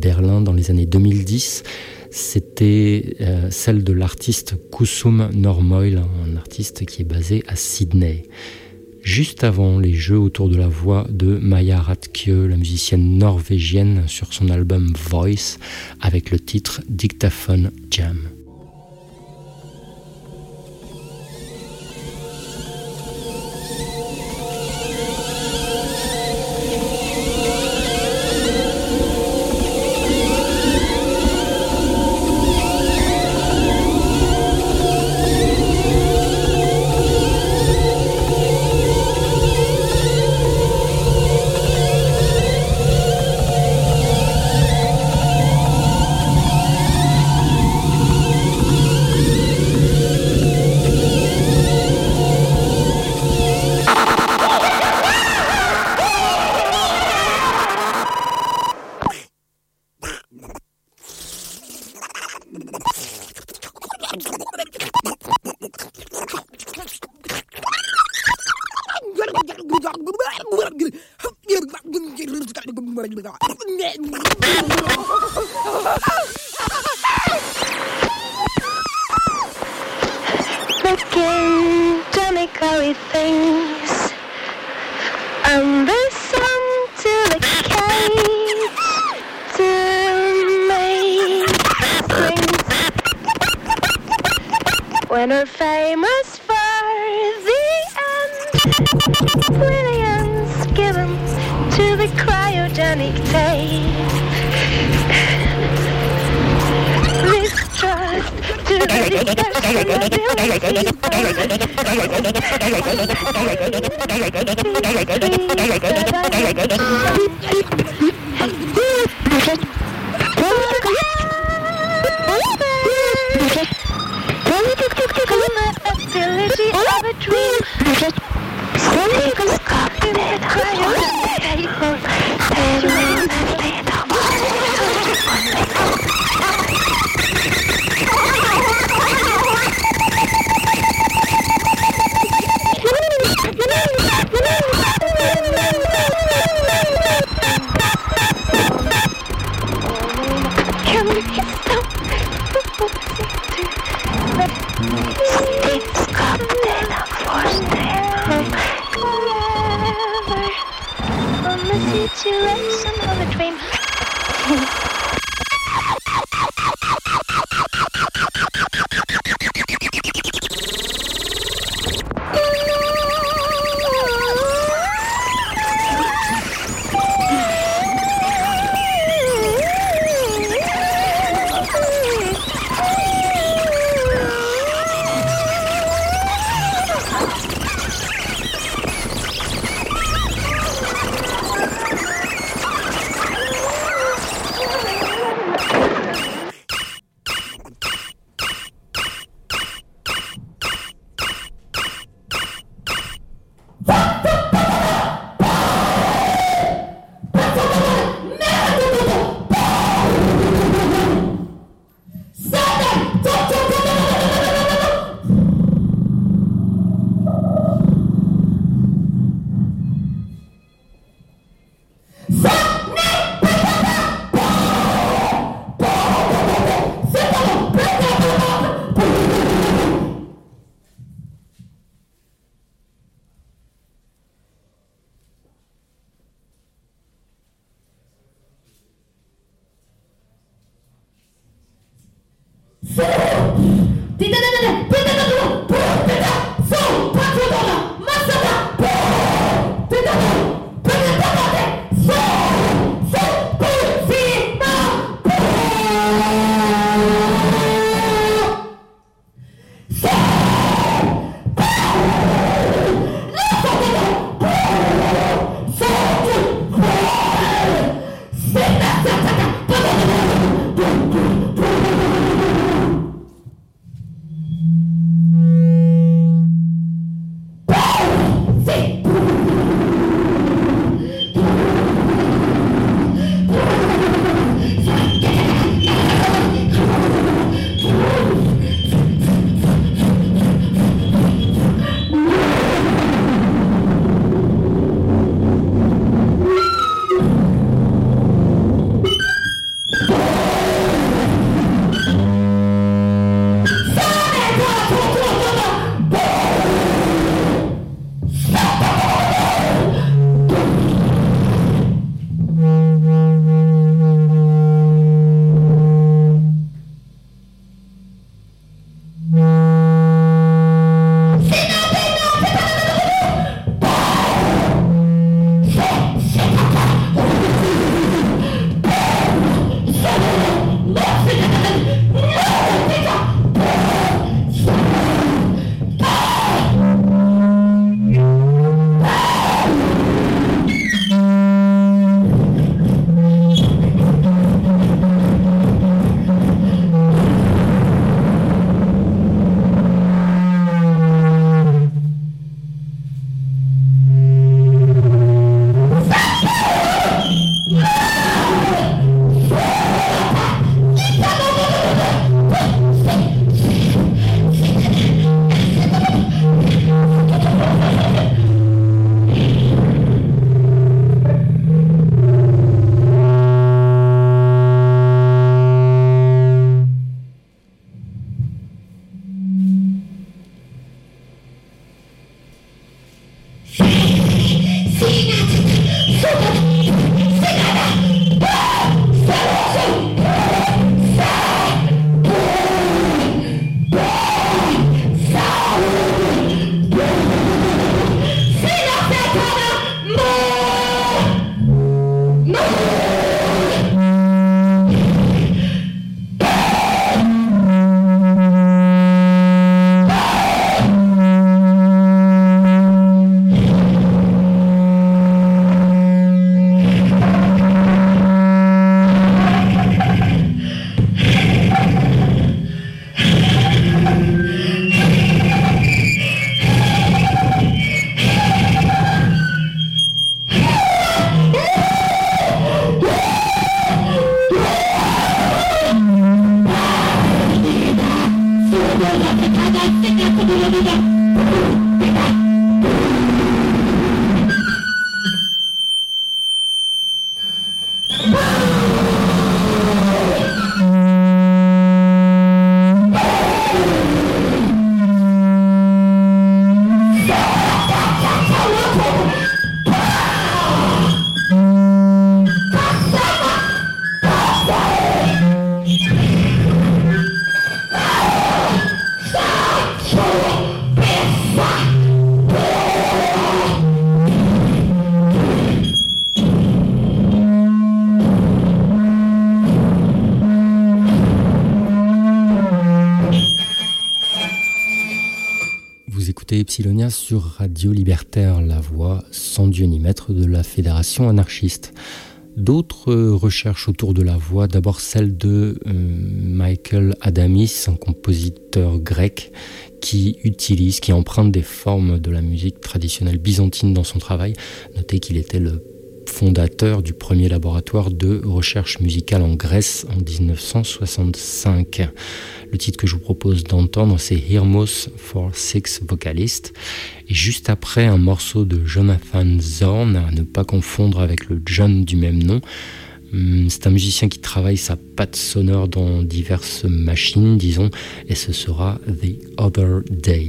Berlin dans les années 2010. C'était celle de l'artiste Kusum Normoil, un artiste qui est basé à Sydney. Juste avant, les jeux autour de la voix de Maja Ratkjø, la musicienne norvégienne, sur son album Voice, avec le titre Dictaphone Jam. Making Johnny Curry things and the sun to the cage to make things when we're famous for the end Williams given to the cryogenic tape mistrust to the discussion of ability of a dream in the cryogenic situation of a dream. Epsilonia sur Radio Libertaire, la voix sans Dieu ni maître de la Fédération anarchiste. D'autres recherches autour de la voix, d'abord celle de Michael Adamis, un compositeur grec qui emprunte des formes de la musique traditionnelle byzantine dans son travail. Notez qu'il était le fondateur du premier laboratoire de recherche musicale en Grèce en 1965. Le titre que je vous propose d'entendre, c'est Hermos for Six Vocalists. Et juste après, un morceau de Jonathan Zorn, à ne pas confondre avec le John du même nom. C'est un musicien qui travaille sa patte sonore dans diverses machines, disons, et ce sera The Other Day.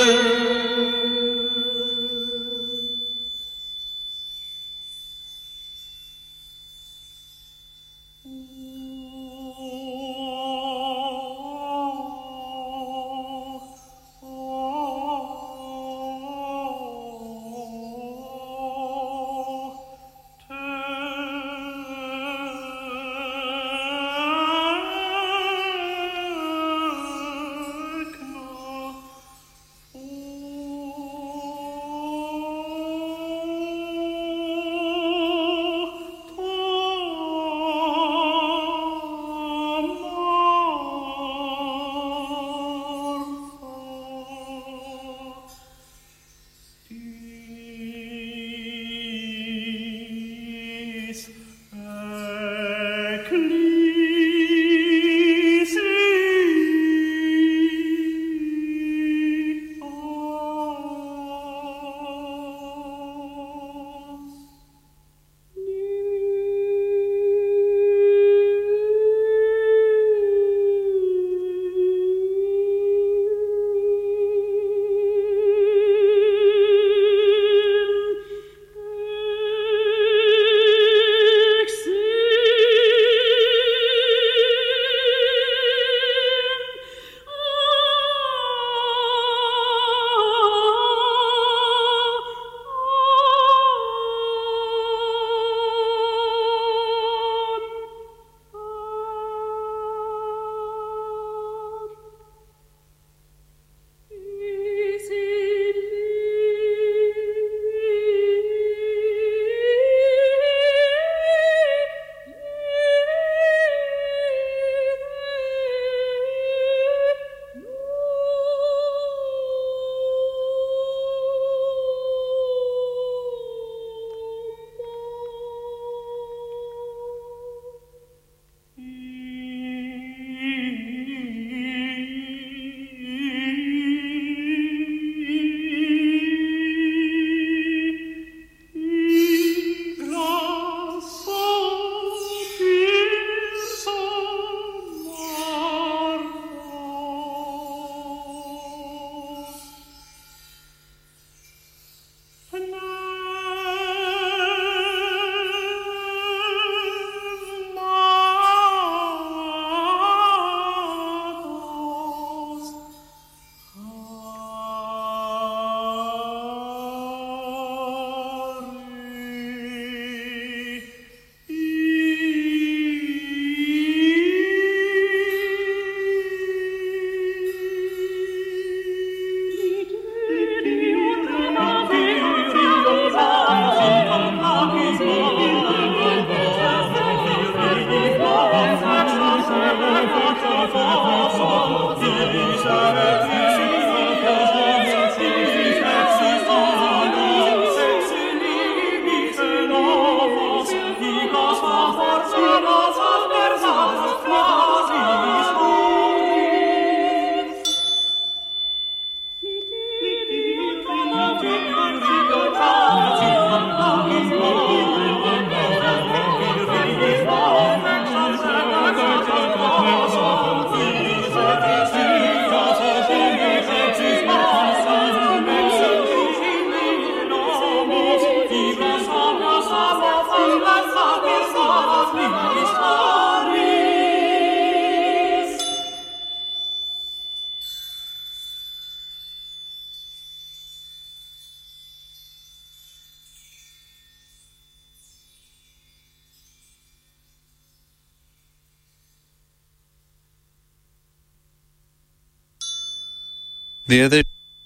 The other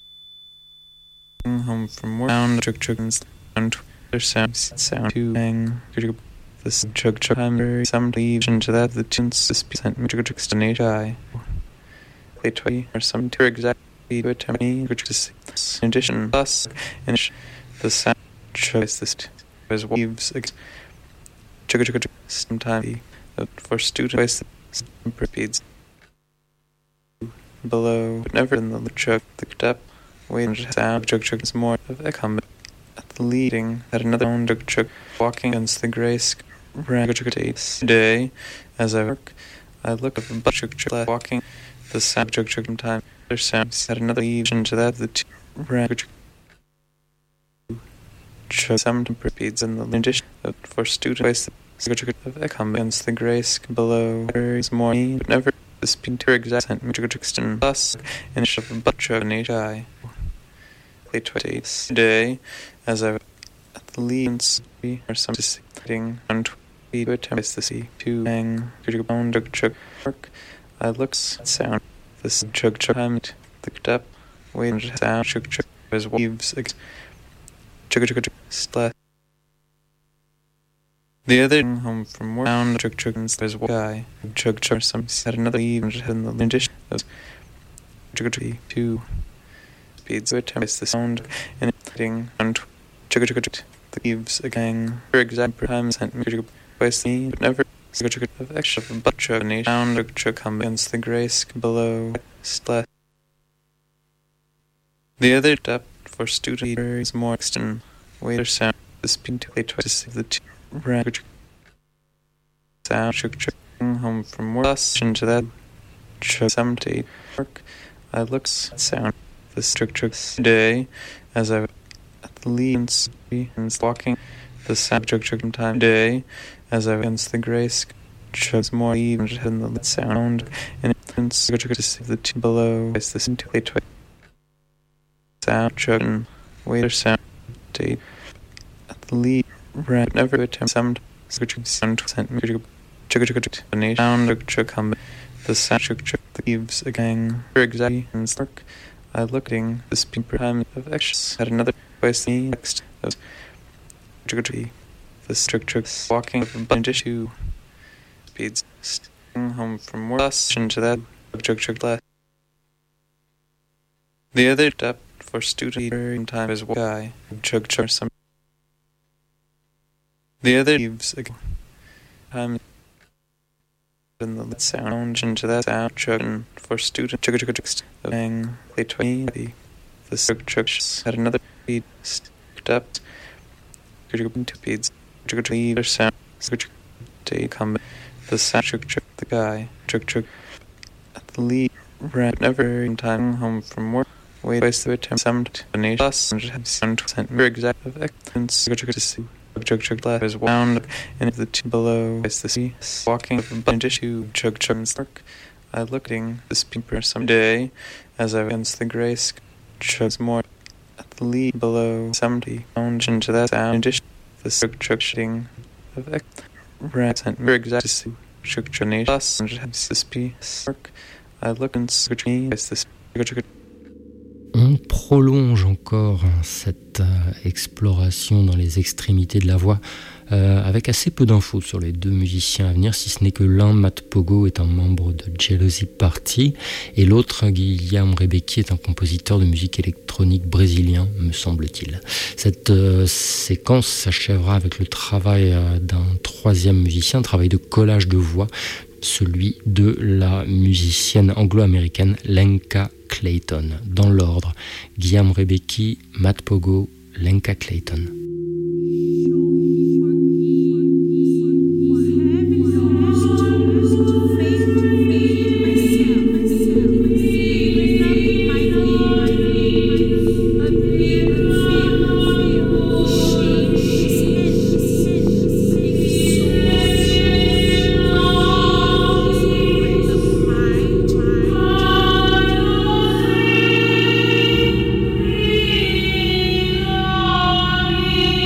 home from work down chug chuggins and their sounds sound to bang this chug chug time some leaves into that the tunes sent me chug chug stonate eye play 20 or some to exactly to attempt me in addition thus in the sound choice this as waves chug chug sometimes for students speeds below, but never in the chug, the depth, waiting to sound, chug is more of a comment at the leading, at another own chug, walking against the grey rag day, as I work, I look at the chug walking, the sound chug time, Their sounds had another lesion to that, the two range. Some temper speeds in the addition for students of come against the grace below. There is more need, but never the speed to exact Michigan bus in a bunch of nature. Late 20 day, as I at the leads, or some deciding on to attempt the sea to hang, chug work. I looks sound this chug time the up, wait sound chug as waves chug slash. The other home from work down chug as guy chug some said another even in the addition of chug two speeds attempt the sound and hitting and chug the leaves again for exact time sent me West me but never of extra bunch of nation sound come against the grace below slash. The other depth for student is more extend waiter sound the speed to play twice to the two range sound home from work into that chug some day work. I looks sound the structure day as I at the leads and walking the sound chug time day as I against the grace chugs more even in the sound and it's to see the two below as the to play twice sound chug waiter sound date at the lead ran never attempt sound sent chug sound chug come the sound chug the leaves again for exactly and work. I looking the speed per time of actions at another place the next of the structure walking from bunch issue speeds home from work into that chug last. The other depth for student time is guy chug some. The other leaves again time in the sound into that sound chug for student chug bang play 20 the chug at another speed depth two speeds chug sound day come the sound chug the guy chug at the lead ran never in time home from work wait twice the attempt some nation bus and sent mere exact of excellence to see chug left is wound and the two below is the sea walking from bunch issue chug's work. I looking the speaker someday as I against the grace chugs more at the lead below 70 lounge into that sound addition the chug shitting of rats and mere exact chug bus and the speed work. I look and scrutiny is this chug. On prolonge encore cette exploration dans les extrémités de la voix avec assez peu d'infos sur les deux musiciens à venir, si ce n'est que l'un, Matt Pogo, est un membre de Jealousy Party et l'autre, Guilherme Rebecki, est un compositeur de musique électronique brésilien, me semble-t-il. Cette séquence s'achèvera avec le travail d'un troisième musicien, un travail de collage de voix, celui de la musicienne anglo-américaine Lenka Clayton. Dans l'ordre, Guilherme Rebecki, Matt Pogo, Lenka Clayton. Thank you.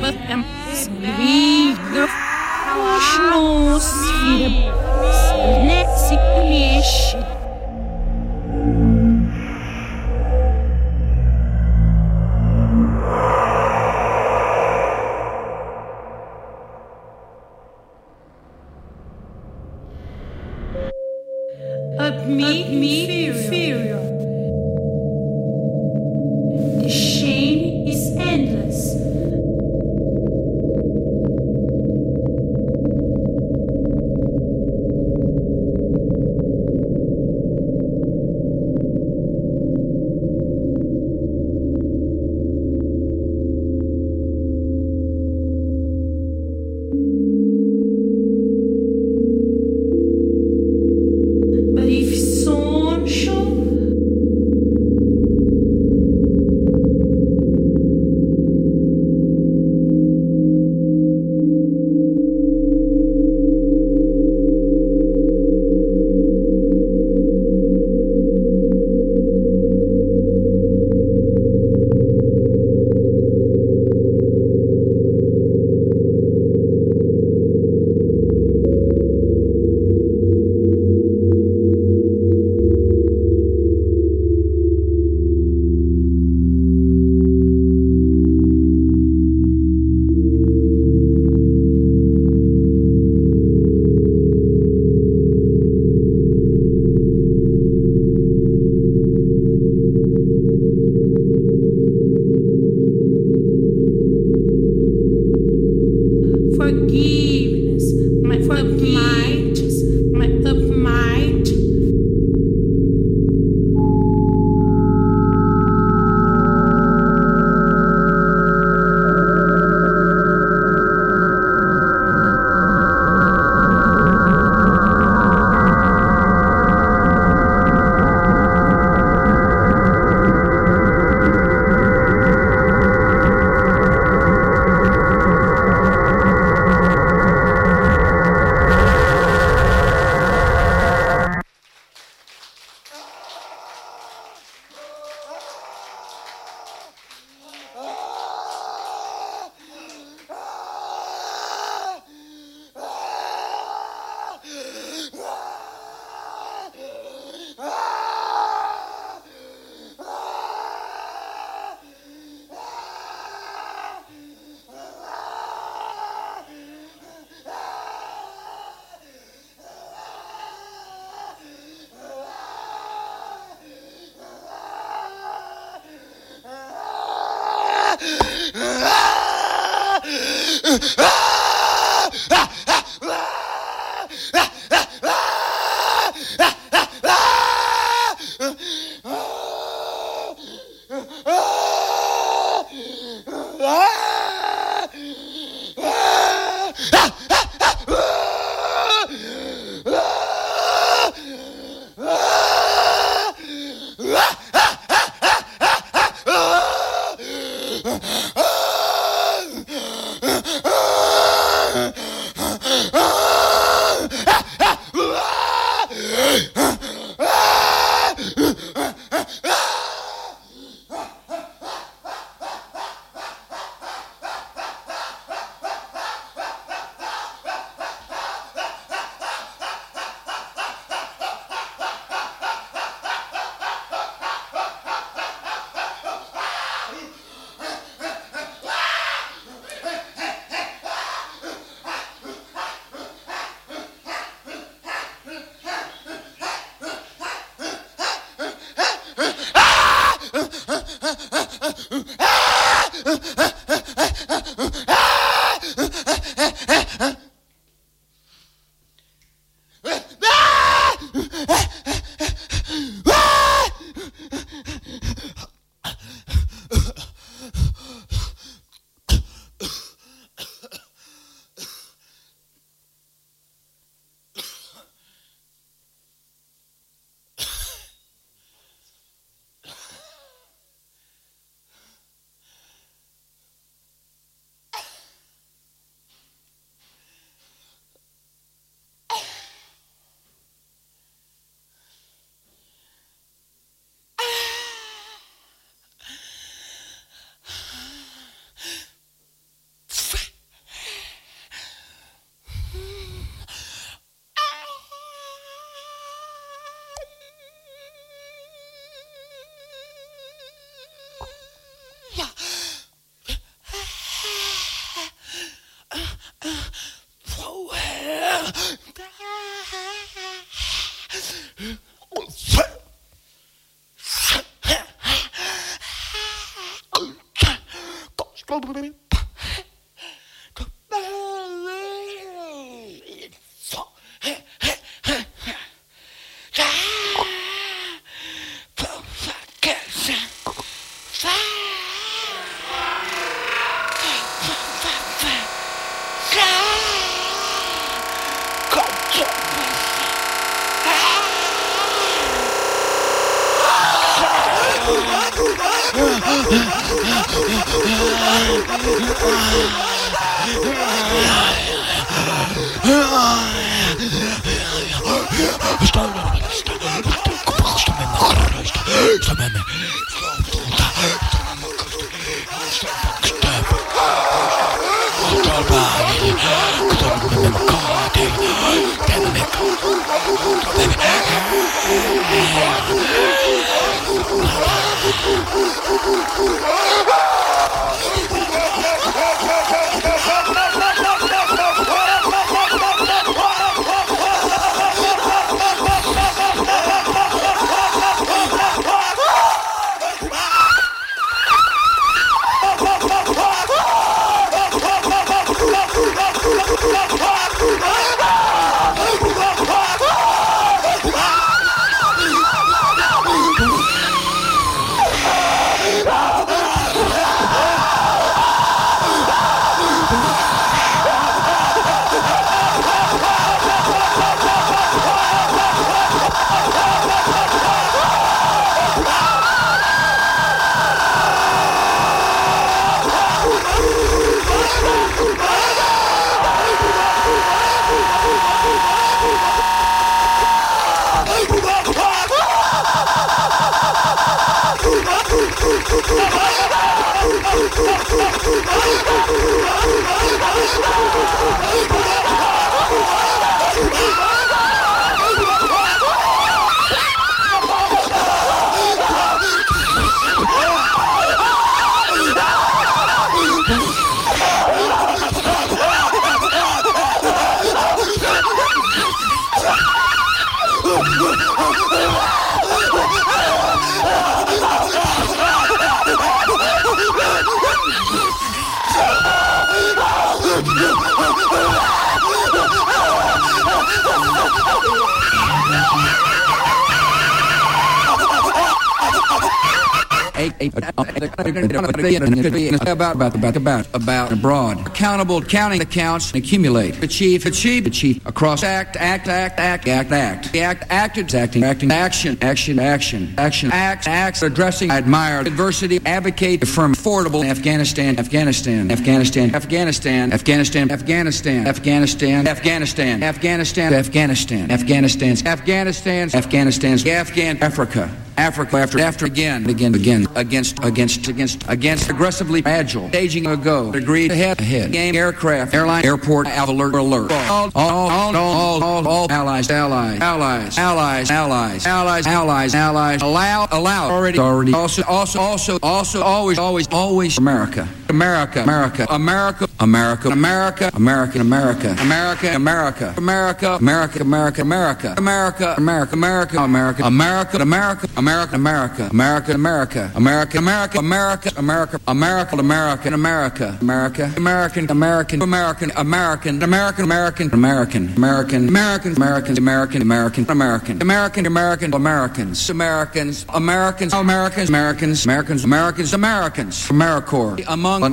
Inferior. The shame is endless. But if social forgiveness, my upmight. about abroad. Accountable, counting accounts, accumulate, achieve across act, acts, addressing, admire, adversity, advocate, affirm, affordable, Afghanistan, Africa, again, against, aggressively agile, staging ago, degree ahead, game, aircraft, airline, airport, alert, all allies, allow, already, also, always, America, AmeriCorps among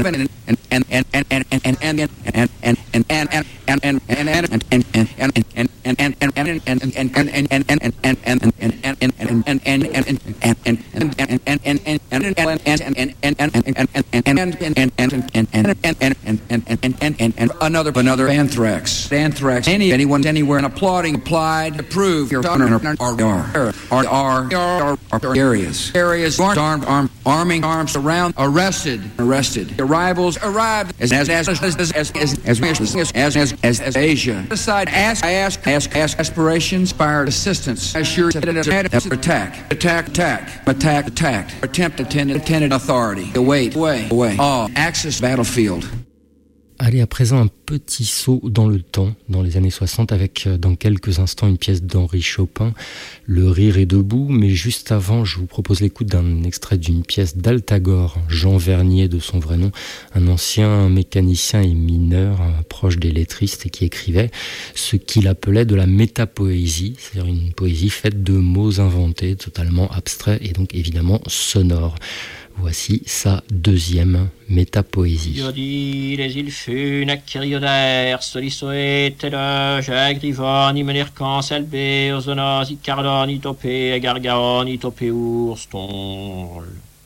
another anthrax. Anyone anywhere and applied, approved, areas arming arms around, arrested, arrived as Asia. Aside, ask aspirations, inspired assistance, assured attack, attempt, attended authority, await, all, access battlefield. Allez, à présent, un petit saut dans le temps, dans les années 60, avec dans quelques instants une pièce d'Henri Chopin, Le rire est debout, mais juste avant, je vous propose l'écoute d'un extrait d'une pièce d'Altagore, Jean Vernier de son vrai nom, un ancien mécanicien et mineur proche des lettristes et qui écrivait ce qu'il appelait de la métapoésie, c'est-à-dire une poésie faite de mots inventés, totalement abstraits et donc évidemment sonores. Voici sa deuxième métapoésie. Io diles il fut nacerioder, solisoetele, jagrivoni menercan salbe, ozonosi cardoni tope, gargaoni topeur, stol.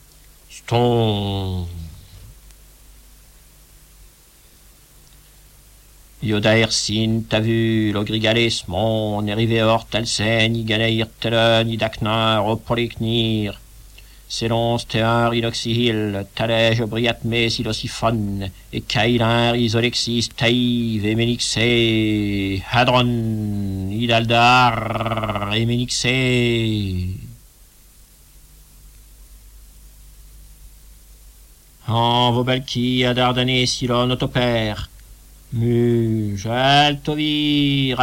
Io daersin tavu, logrigales mon, erive hortalsen, igaleir telen, idaknar, opoliknir, selon stear inoxihil, talej obriatme silosiphon, et kailar isolexis taiv, emenixe, hadron, idaldar, emenixe. En vobalki ad ardane silon autoper, muge, altovir,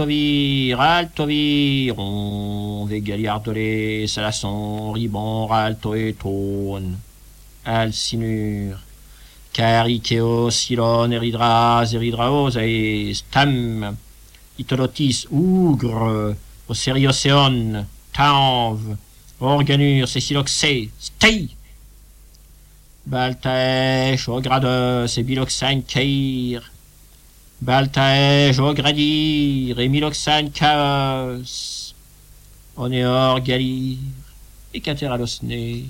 on vegaliardole, salasson, ribon, ralto et ton, alcinur, carikeo, silon, eridraos, et stam, itolotis, ougre, osérioséon, tanv, organur, céciloxé, stei, baltaesh, ogrados, et biloxan, keir, baltaesh, ogradir, et miloxan, chaos, oneor, galir, et cateralosne.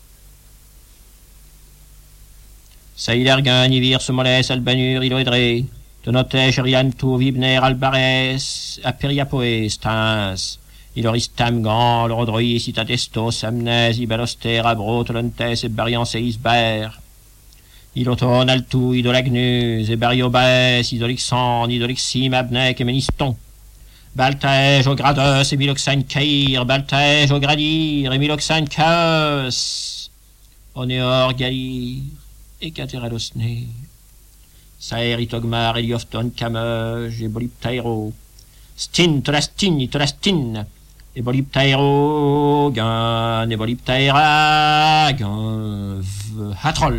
Saïlergan, ivir, semoles, albanur, iloedre, tonotesh, riantou, vibner, albares, aperiapoe, stans, iloristam, gan, lorodroïs, itatestos, amnes, ibaloster, abro, tolontes, et barians, et isber, iloton, altou, idolagnus, et bariobes, idolixan, idolixim, abnek, et meniston, baltaej, ogrados, et miloxan, cair, baltaej, ogradir, et miloxan, chaos, oneor, galir, et cateralosne, saer, itogmar, eliofton, cameuge, et boliptairo, stin, tolastin, itolastin, et boliptairo, gan, et boliptaira, gan, hatrol.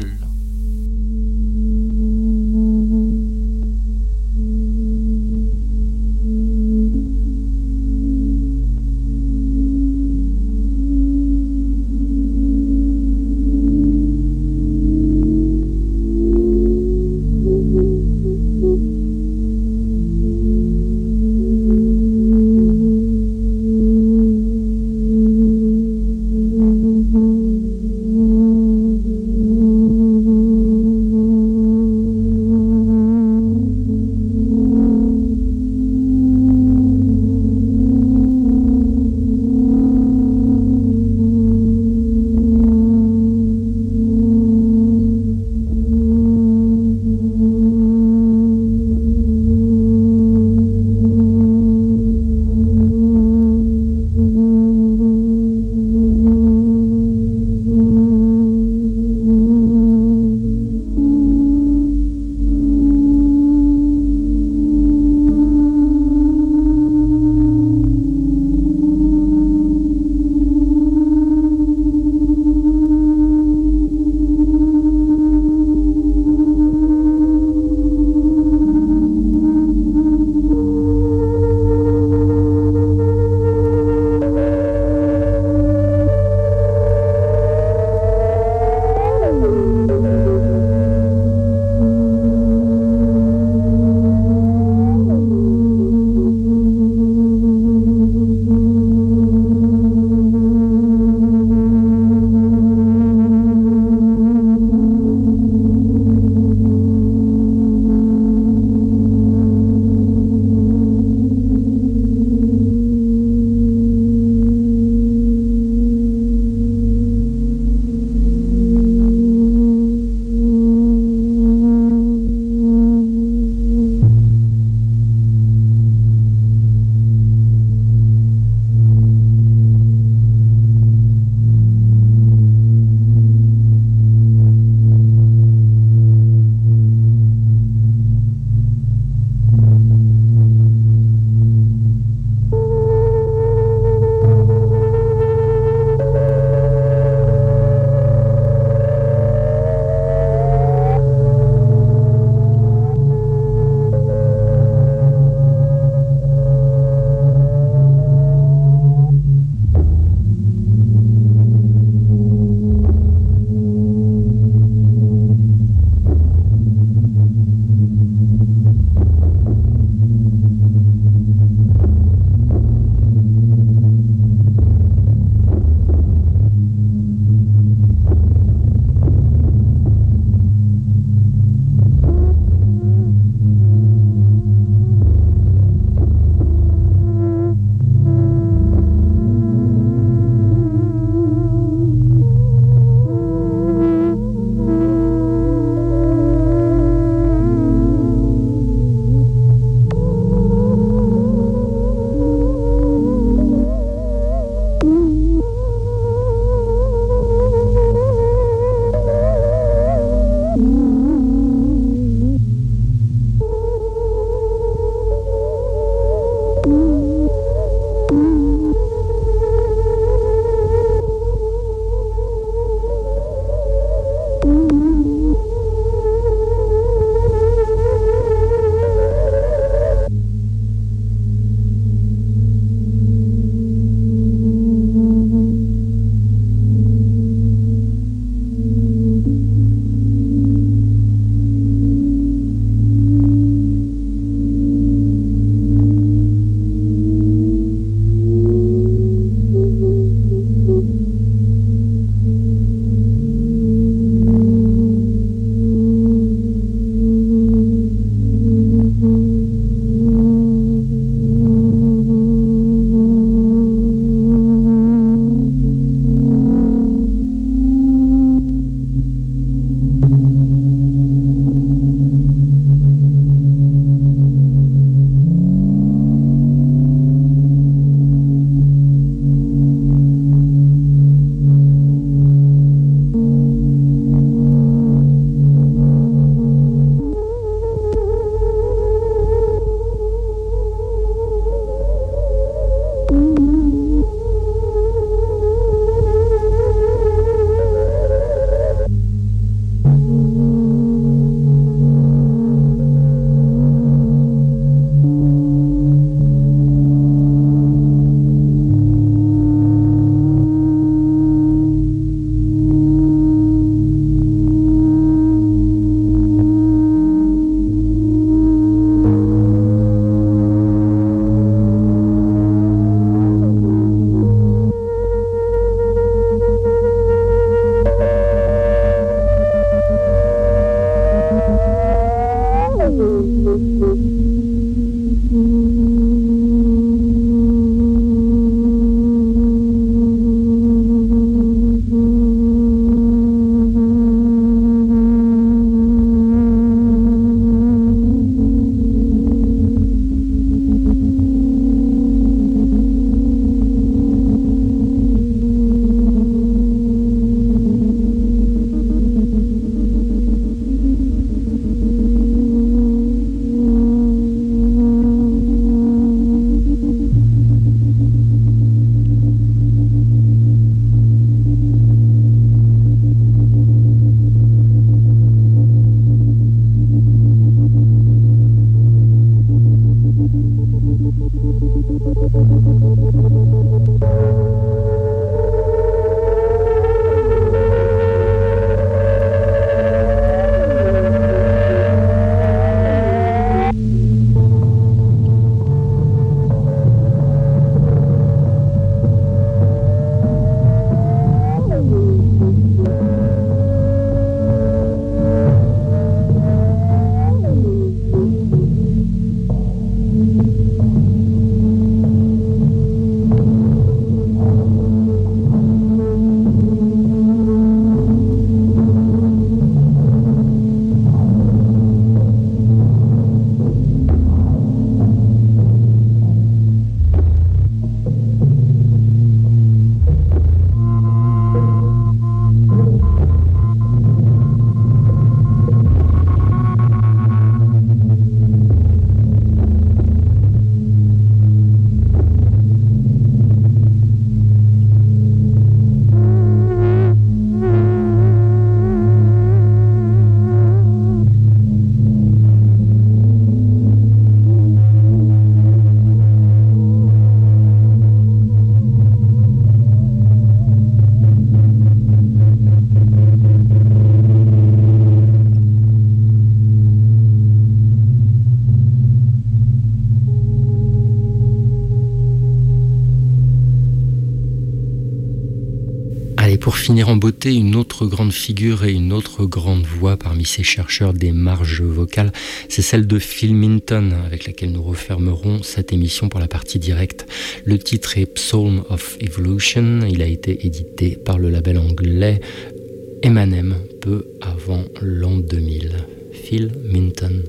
finir en beauté, une autre grande figure et une autre grande voix parmi ces chercheurs des marges vocales, c'est celle de Phil Minton, avec laquelle nous refermerons cette émission pour la partie directe. Le titre est Psalm of Evolution, il a été édité par le label anglais Eminem peu avant l'an 2000. Phil Minton.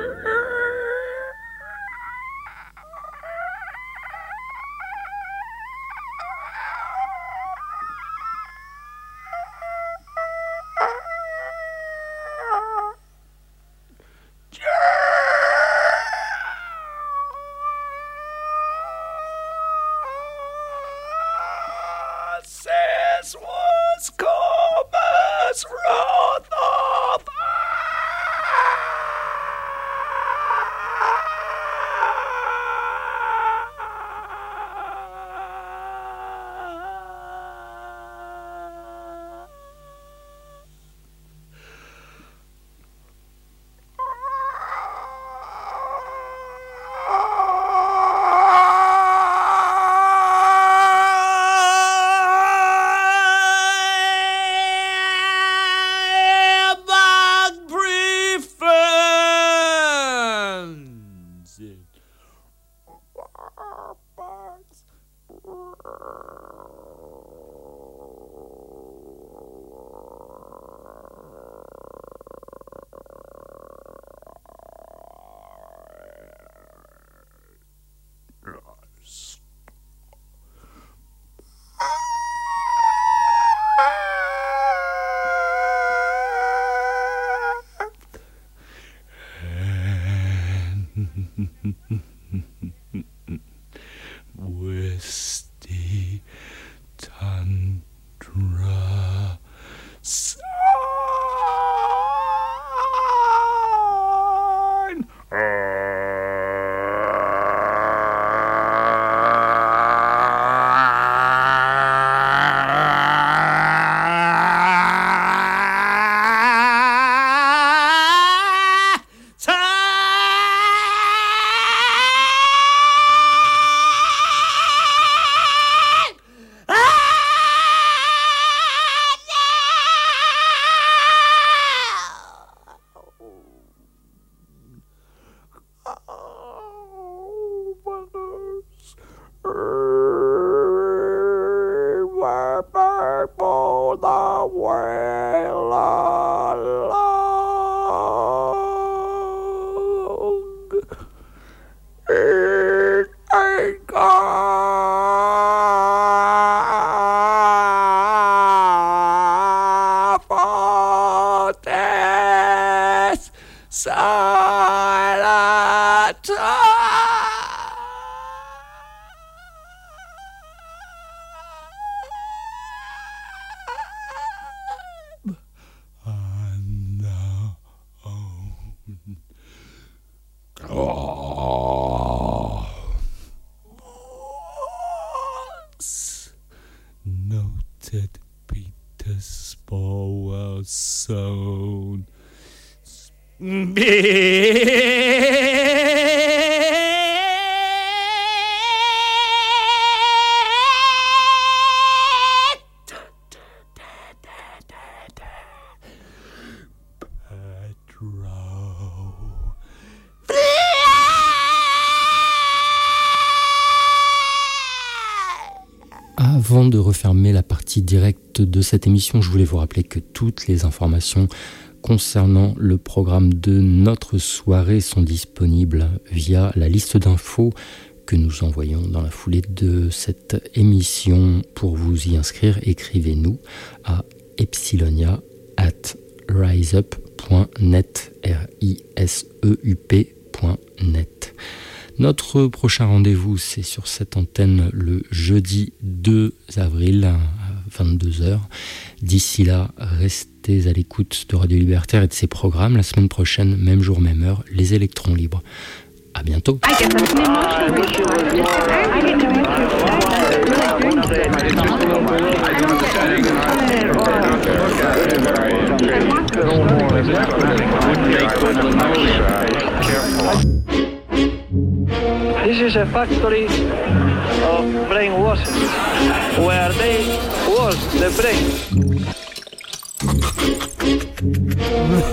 Noted Peter Spowell sound. Avant de refermer la partie directe de cette émission, je voulais vous rappeler que toutes les informations concernant le programme de notre soirée sont disponibles via la liste d'infos que nous envoyons dans la foulée de cette émission. Pour vous y inscrire, écrivez-nous à epsilonia@riseup.net, riseup.net. Notre prochain rendez-vous, c'est sur cette antenne le jeudi 2 avril à 22h. D'ici là, restez à l'écoute de Radio Libertaire et de ses programmes. La semaine prochaine, même jour, même heure, les électrons libres. À bientôt. This is a factory of brainwashing, where they wash the brain.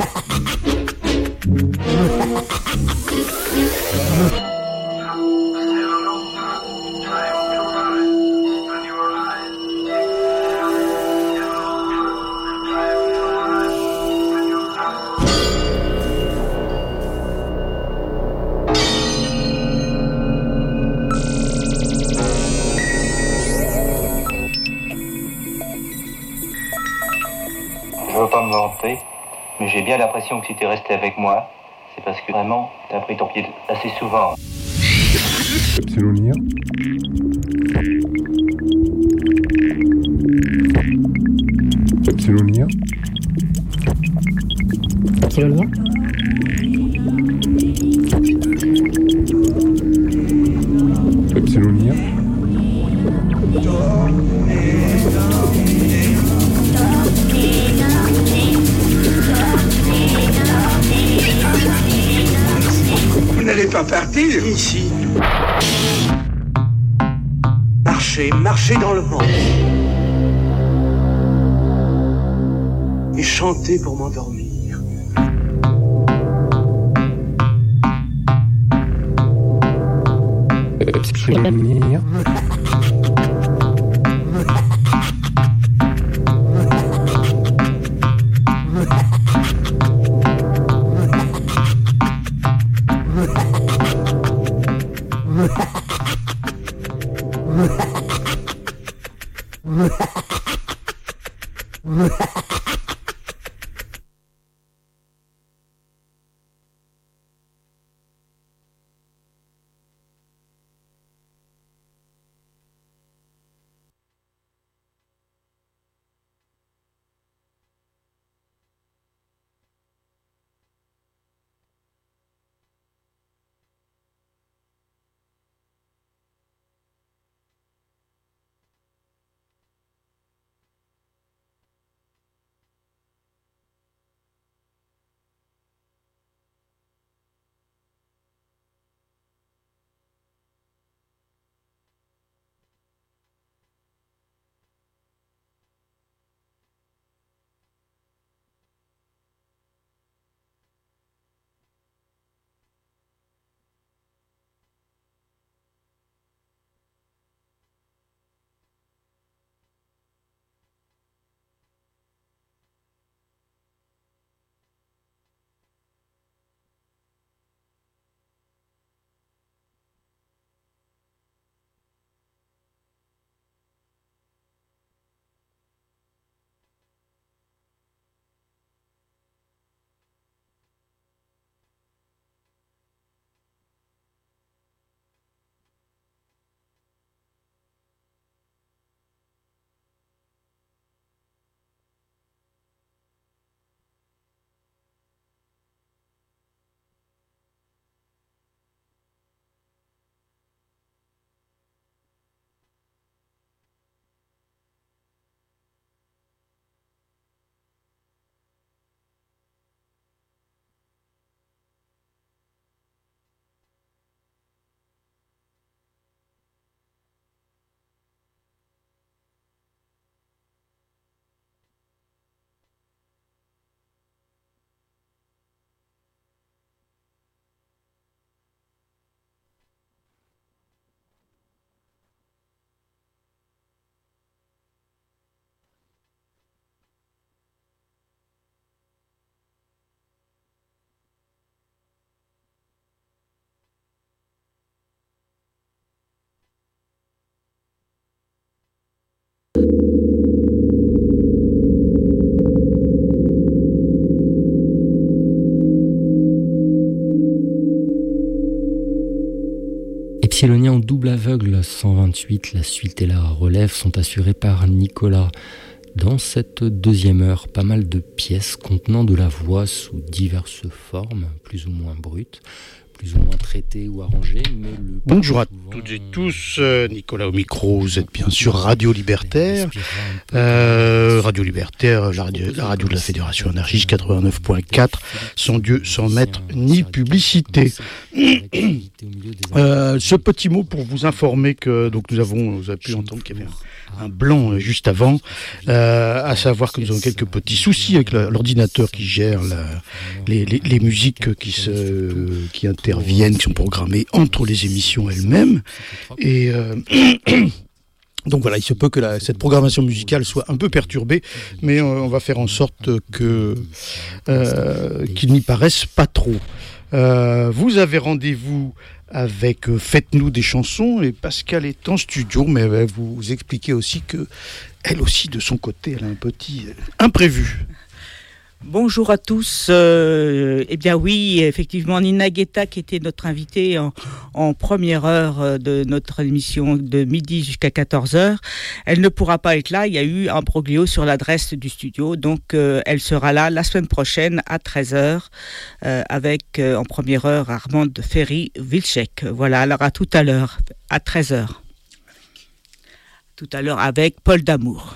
Je veux pas me vanter, mais j'ai bien l'impression que si t'es resté avec moi, c'est parce que vraiment, t'as pris ton pied assez souvent. Epsilonia. Epsilonia. Epsilonia. Epsilonia. Vous n'allez pas partir ici. Marchez, marchez dans le monde. Et chantez pour m'endormir. Epsilonia. Epsilonia en double aveugle, 128, la suite et la relève sont assurées par Nicolas. Dans cette deuxième heure, pas mal de pièces contenant de la voix sous diverses formes, plus ou moins brutes, plus ou moins traité ou arrangé. Mais bonjour à toutes et tous, Nicolas au micro, vous êtes bien sûr Radio Libertaire. Radio Libertaire, la radio de la Fédération Anarchiste 89.4, sans Dieu, sans maître, ni publicité. Ce petit mot pour vous informer que donc vous avez pu entendre qu'il y avait un blanc juste avant, à savoir que nous avons quelques petits soucis avec l'ordinateur qui gère les musiques qui interviennent, qui sont programmées entre les émissions elles-mêmes. Et donc voilà, il se peut que cette programmation musicale soit un peu perturbée, mais on va faire en sorte qu'il n'y paraisse pas trop. Vous avez rendez-vous avec Faites-nous des chansons, et Pascal est en studio, mais elle va vous expliquer aussi que elle aussi de son côté elle a un petit imprévu. Bonjour à tous. Eh bien oui, effectivement, Nina Guetta, qui était notre invitée en première heure de notre émission de midi jusqu'à 14h, elle ne pourra pas être là. Il y a eu un broglio sur l'adresse du studio, donc elle sera là la semaine prochaine à 13h avec en première heure Armande Ferry-Vilchek. Voilà, alors à tout à l'heure, à 13h. Tout à l'heure avec Paul Damour.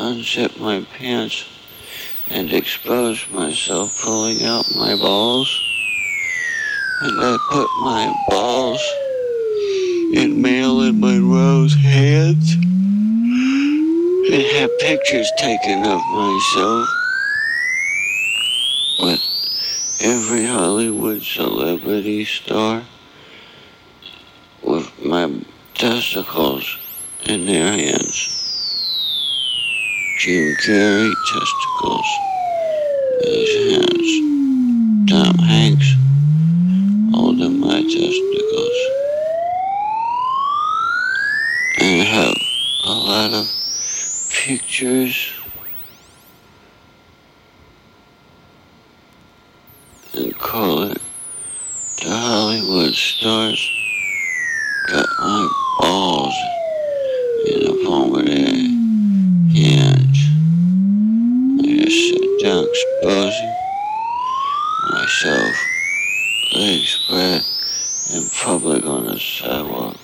unzip my pants and expose myself, pulling out my balls. And I put my balls in Marilyn Monroe's hands and have pictures taken of myself with every Hollywood celebrity star with my testicles in their hands. Jim Carrey, testicles in his hands. Tom Hanks, holding my testicles. And I have a lot of pictures and call it the Hollywood stars. Got my balls in the palm of their hands. I just sit down exposing myself, legs spread in public on the sidewalk.